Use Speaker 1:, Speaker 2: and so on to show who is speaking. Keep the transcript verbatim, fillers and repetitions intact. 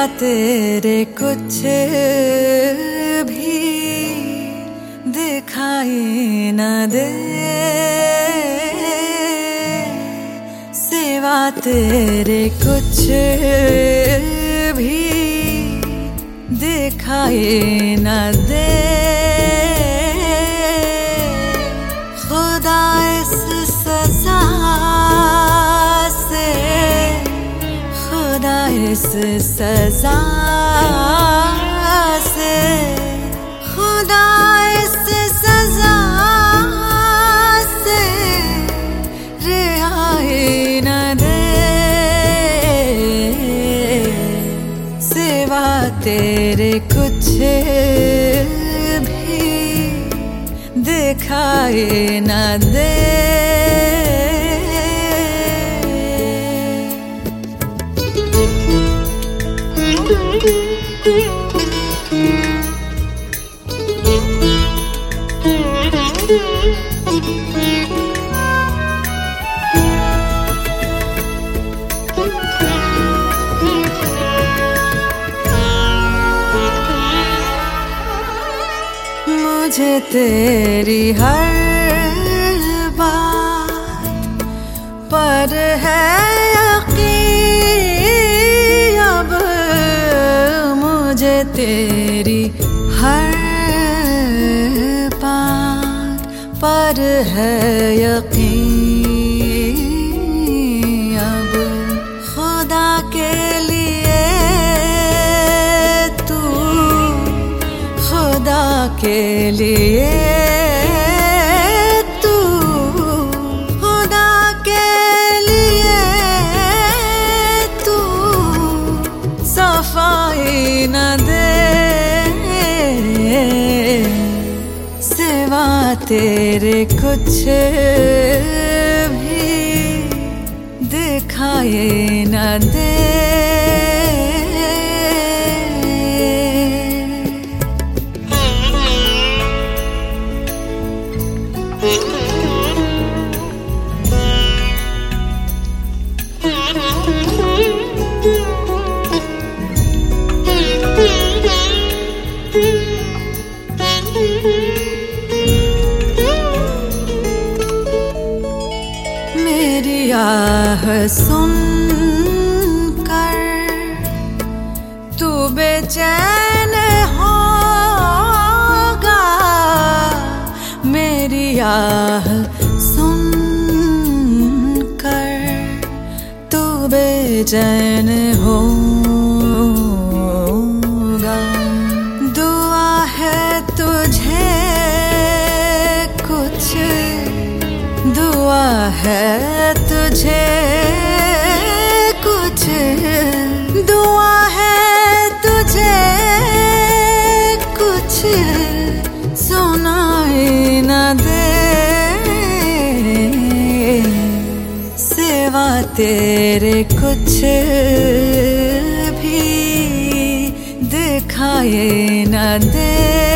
Speaker 1: तेरे कुछ भी दिखाई न दे, सिवा तेरे कुछ भी दिखाई न दे। खुदा इस सजा से, खुदा इस सजा से, खुदा इस सजा से रिहाई न दे, सिवा तेरे कुछ भी दिखाई न दे। मुझे तेरी हर बात पर है यकीन, अब मुझे तेरी हर बात पर है यकीन। अब खुदा के लिए तू, खुदा के लिए तू, खुदा के लिए तू सफाई न दे, सिवा तेरे कुछ भी दिखाई न दे। मेरी आह सुन कर तू बेचैन होगा, मेरी आह सुन कर तू बेचैन होगा। दुआ है तुझे कुछ, दुआ है तुझे कुछ, दुआ है तुझे कुछ सुनाई न दे, सिवा तेरे कुछ भी दिखाई न दे।